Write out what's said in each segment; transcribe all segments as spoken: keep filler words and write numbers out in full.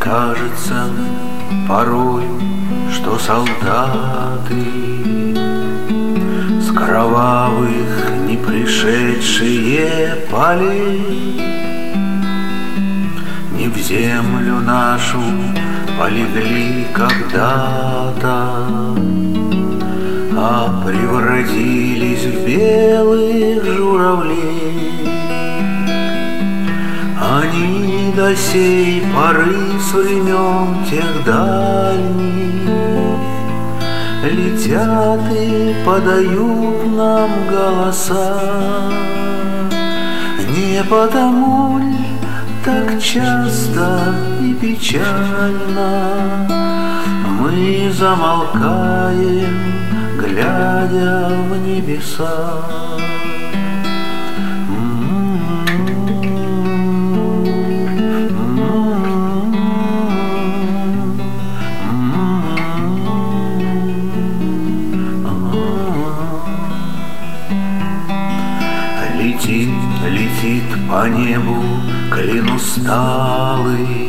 кажется порою, что солдаты с кровавых не пришедшие полей не в землю нашу полегли когда-то, а превратились в белых журавлей. Они до сей поры с времен тех дальних летят и подают нам голоса. Не потому ли так часто и печально мы замолкаем, глядя в небеса? Летит, летит по небу клин усталый,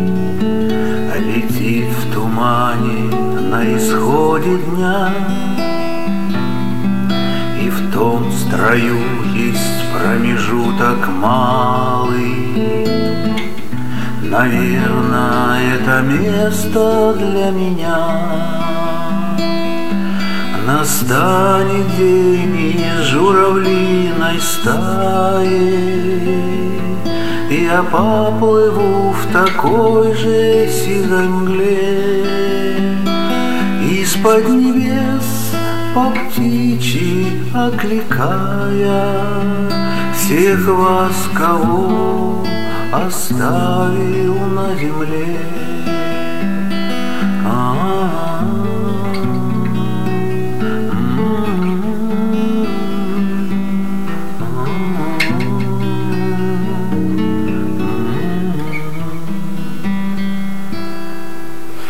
летит в тумане на исходе дня. И в том строю есть промежуток малый. Наверное, это место для меня. Настанет день из журавлиной стаи, я поплыву в такой же сизой мгле. Из-под небес по птичьи окликая всех вас, кого оставил на земле.